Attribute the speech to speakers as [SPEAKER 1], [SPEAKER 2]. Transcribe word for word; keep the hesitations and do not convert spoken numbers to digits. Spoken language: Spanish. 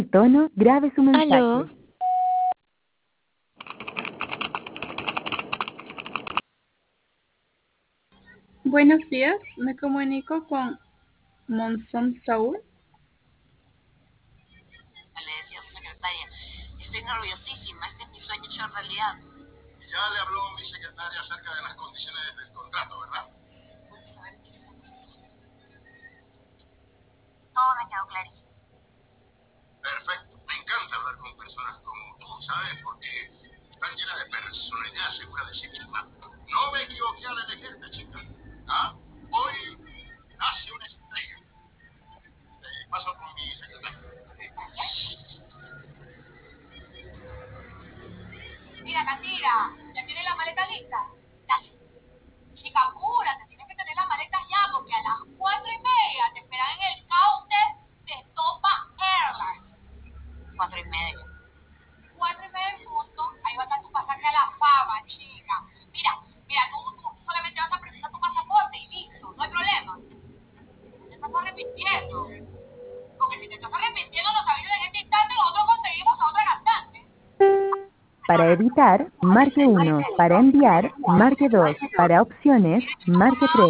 [SPEAKER 1] tono, grabe su mensaje.
[SPEAKER 2] Aló.
[SPEAKER 3] Buenos días, me comunico con Monzón Saúl.
[SPEAKER 4] Le decía a su secretaria, estoy nerviosísima, este es mi sueño hecho realidad.
[SPEAKER 5] Ya le habló mi secretaria acerca de las condiciones del contrato, ¿verdad?
[SPEAKER 4] ¿Puedes saber qué es esa cosa? Todo me quedó clarísimo.
[SPEAKER 5] Perfecto, me encanta hablar con personas como tú, ¿sabes? Porque están llenas de personalidad segura de sí misma. No me equivoqué al elegirte, chica. ¿Ah? Hoy nace una estrella. Eh, paso con mi secretaria.
[SPEAKER 4] Mira, Catira, ¿ya tienes la maleta lista? Dale. Chica, apúrate, tienes que tener las maletas ya, porque a las cuatro y media te esperan en el counter de Topa Airlines. Cuatro y media. Cuatro y media en punto, ahí va a estar tu pasaje a la fama, chica. Mira, mira, tú, tú solamente vas a presentar tu pasaporte y listo, no hay problema. No te estás arrepintiendo. Porque si te estás arrepintiendo, nos avisas en este instante, nosotros conseguimos a otra cantante.
[SPEAKER 1] Para editar, marque uno. Para enviar, marque dos. Para opciones, marque tres.